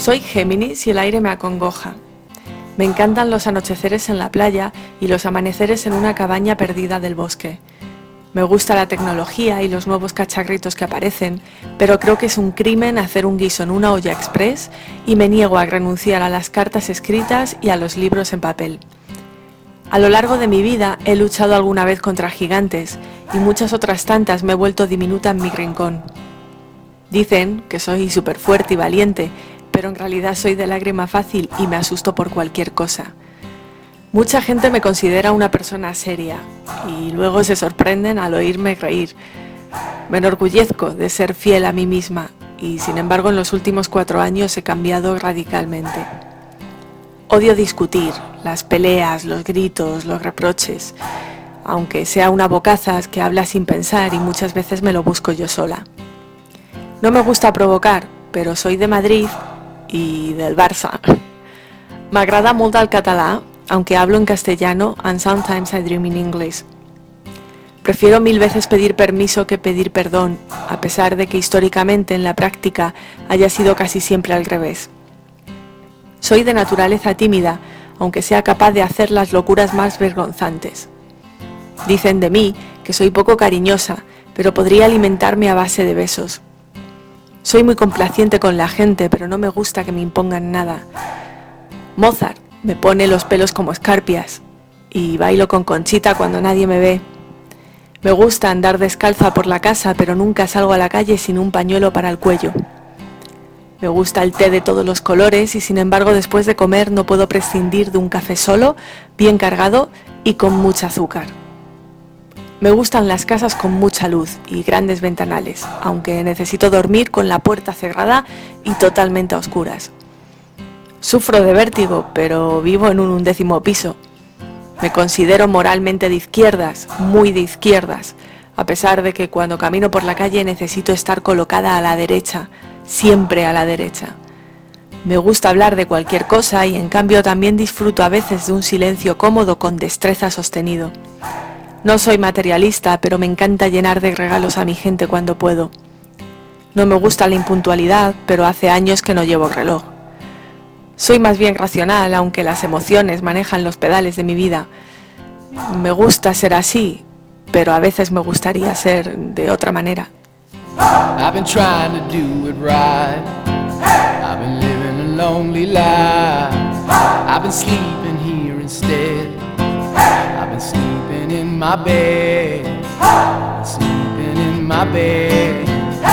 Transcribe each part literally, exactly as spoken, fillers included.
Soy Géminis y el aire me acongoja. Me encantan los anocheceres en la playa y los amaneceres en una cabaña perdida del bosque. Me gusta la tecnología y los nuevos cacharritos que aparecen, pero creo que es un crimen hacer un guiso en una olla express y me niego a renunciar a las cartas escritas y a los libros en papel. A lo largo de mi vida he luchado alguna vez contra gigantes y muchas otras tantas me he vuelto diminuta en mi rincón. Dicen que soy súper fuerte y valiente, pero en realidad soy de lágrima fácil y me asusto por cualquier cosa. Mucha gente me considera una persona seria y luego se sorprenden al oírme reír. Me enorgullezco de ser fiel a mí misma y sin embargo en los últimos cuatro años he cambiado radicalmente. Odio discutir, las peleas, los gritos, los reproches, aunque sea una bocazas que habla sin pensar y muchas veces me lo busco yo sola. No me gusta provocar, pero soy de Madrid y del Barça. M'agrada molt el català, aunque hablo en castellano and sometimes I dream in English. Prefiero mil veces pedir permiso que pedir perdón, a pesar de que históricamente en la práctica haya sido casi siempre al revés. Soy de naturaleza tímida, aunque sea capaz de hacer las locuras más vergonzantes. Dicen de mí que soy poco cariñosa, pero podría alimentarme a base de besos. Soy muy complaciente con la gente, pero no me gusta que me impongan nada. Mozart me pone los pelos como escarpias y bailo con Conchita cuando nadie me ve. Me gusta andar descalza por la casa, pero nunca salgo a la calle sin un pañuelo para el cuello. Me gusta el té de todos los colores y sin embargo después de comer no puedo prescindir de un café solo, bien cargado y con mucha azúcar. Me gustan las casas con mucha luz y grandes ventanales, aunque necesito dormir con la puerta cerrada y totalmente a oscuras. Sufro de vértigo, pero vivo en un undécimo piso. Me considero moralmente de izquierdas, muy de izquierdas, a pesar de que cuando camino por la calle necesito estar colocada a la derecha, siempre a la derecha. Me gusta hablar de cualquier cosa y en cambio también disfruto a veces de un silencio cómodo con destreza sostenido. No soy materialista, pero me encanta llenar de regalos a mi gente cuando puedo. No me gusta la impuntualidad, pero hace años que no llevo reloj. Soy más bien racional, aunque las emociones manejan los pedales de mi vida. Me gusta ser así, pero a veces me gustaría ser de otra manera. I've been trying to do it right. I've been living a lonely life. I've been sleeping here instead. I've been sleeping in my bed. I've been sleeping in my bed.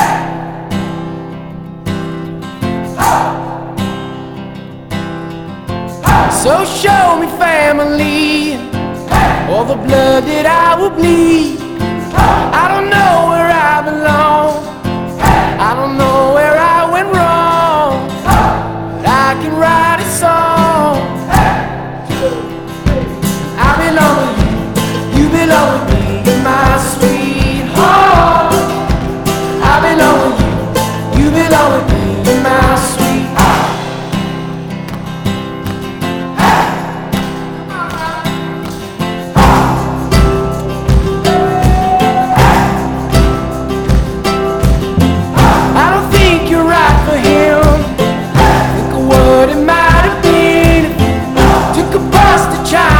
So show me family, all the blood that I will bleed. I don't know where I belong, I don't know where I went wrong, but I can write a song. I belong with you, you belong with me, my sweetheart. I belong with you, you belong with me, my sweetheart. Child